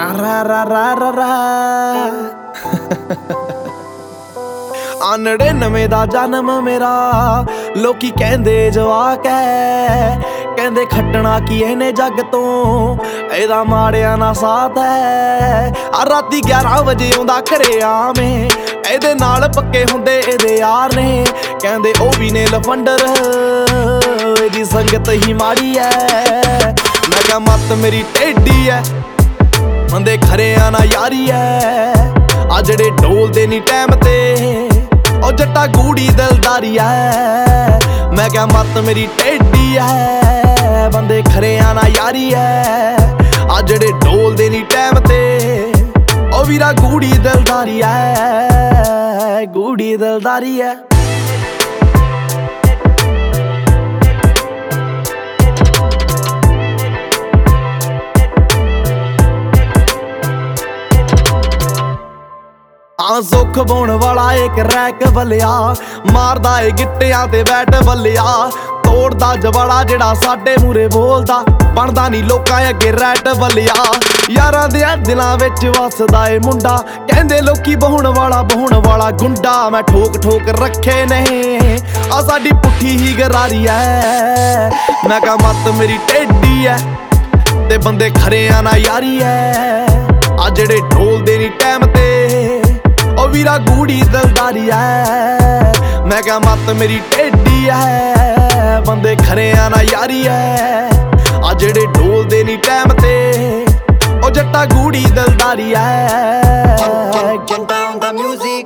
रा रा रा रा रा आनड़े नਵੇਂ ਦਾ जन्म मेरा लोकी कहंदे जवाक है कहंदे खट्टना की इहने जग तो एदा माड़िया ना साथ है आ राती 11 वजे आउंदा घरे आवें एदे नाल पक्के हुंदे एदे यार ने कहंदे ओ भी ने लफंडर एदी संगत ही माड़ी है मैं कहा मत मेरी टेढ़ी है बंदे खरे ना यारी है आ जड़े ढोलदे नी टाइम ते ओ जट्टा गूड़ी दिलदारी है मैं क्या मत मेरी टेढ़ी है बंदे खरे ना यारी है आ जड़े ढोलदे नी टाइम ते ओ वीरा गूड़ी दिलदारी है गूड़ी दिलदारी है सुख बोण वाला एक रैक बलिया मारदा ए गिट्टियां ते बैट बलिया तोड़दा जवाड़ा जेड़ा साडे मूरे बोलदा बनदा नी लोकां अगे रैट बलिया यारां दे दिलां विच वसदा ए मुंडा कहंदे लोकी बहुण वाला गुंडा मैं ठोक ठोक रखे नहीं आ साडी पुट्ठी ही गरारी है मैं कहा मत मेरी टेढ़ी है ते बंदे खरे ना यारी है आ जेड़े ढोलदे नी टाइम ते ओ वीरा गूड़ी दिलदारी है मैं क्या मत मेरी टेढ़ी है बंदे खरे ना यारी है आ जेड़े ढोलदे नी टाइम ते ओ जट्टा गूड़ी दिलदारी है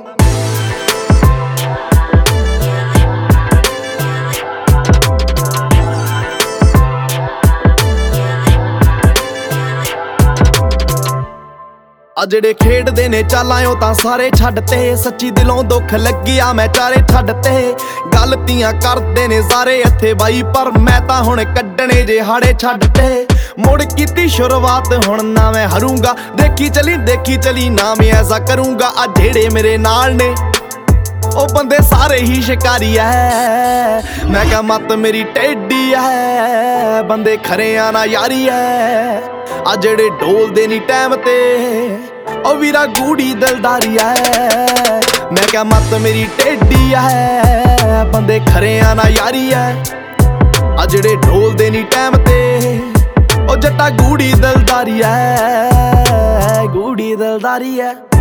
आ जेड़े खेडदे ने चालां तां सारे छड्डते सच्ची दिलों दुख लग्गिया मैं चारे छड्डते गलतियां करदे ने सारे इत्थे बाई पर मैं तां हुण कड्डणे जे हाड़े छड्डते मुड़ कीती शुरुआत हुण ना मैं हरूंगा देखी चली ना मैं ऐसा करूंगा आ जेड़े मेरे नाल ने ओ बंदे सारे ही शिकारी है मैं क्या मत मेरी टेढ़ी है बंदे खरे ना यारी है आ जेड़े ढोलदे नी टाइम ते ओ वीरा गूड़ी दिलदारी है मैं क्या मत मेरी टेढ़ी है बंदे खरे ना यारी है आ जेड़े ढोलदे नी टाइम ते ओ जट्टा गूड़ी दिलदारी है गूड़ी दिलदारी है।